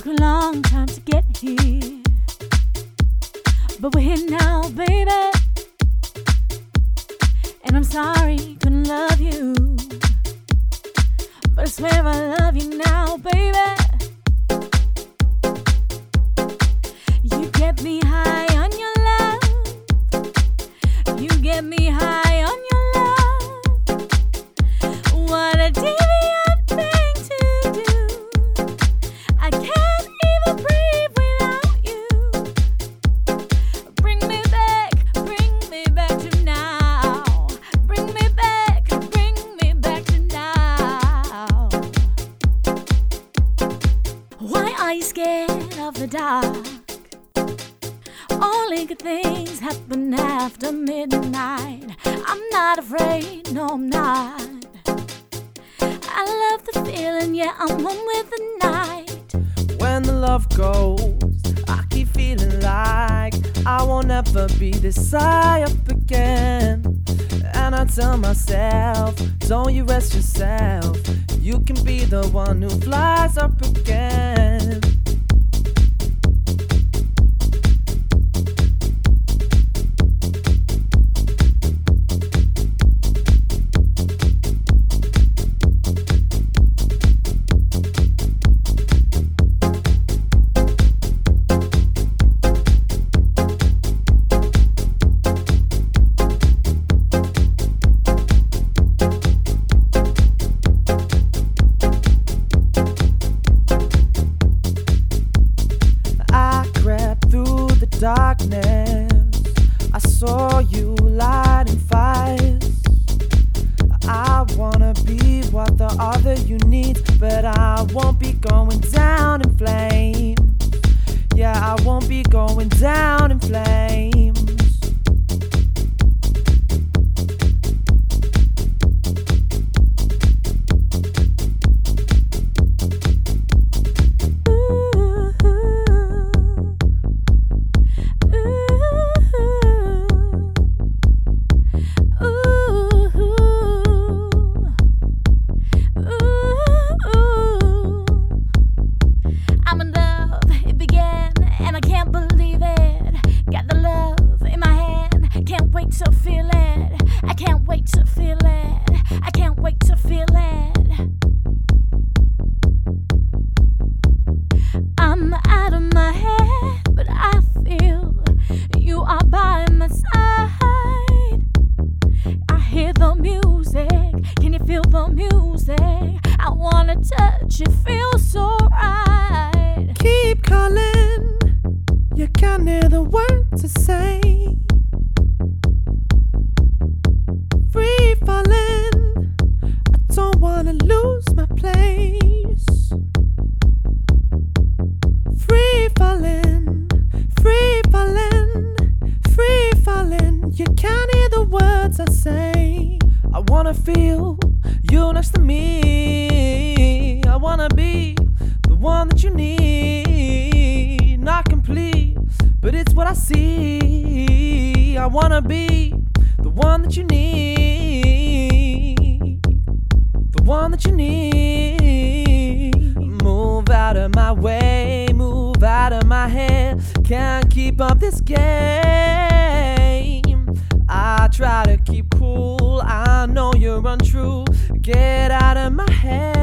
a long time to get here, but we're here now, baby. And I'm sorry, couldn't love you, but I swear I love you now, baby. You get me high on your love. You get me high on your love. What a deviant thing to do. I can't even breathe without you. Bring me back to now. Bring me back to now. Why are you scared of the dark? Only good things happen after midnight. I'm not afraid, no I'm not. I love the feeling, yeah, I'm one with the night. When the love goes, I keep feeling like I won't ever be this high up again. And I tell myself, don't you rest yourself, you can be the one who flies up again. Darkness, I saw you lighting fires. I wanna be what the other you need, but I won't be going down in flames. Yeah, I won't be going down in flames. To feel it, I can't wait to feel it. I can't wait to feel it. I'm out of my head, but I feel you are by my side. I hear the music, can you feel the music? I wanna touch it, feels so right. Keep calling, you can't hear the words to say. Free falling, I don't wanna lose my place. Free falling, free falling, free falling. You can't hear the words I say. I wanna feel you next to me. I wanna be the one that you need. Not complete, but it's what I see. I wanna be the one that you need, the one that you need. Move out of my way, move out of my head. Can't keep up this game. I try to keep cool, I know you're untrue. Get out of my head.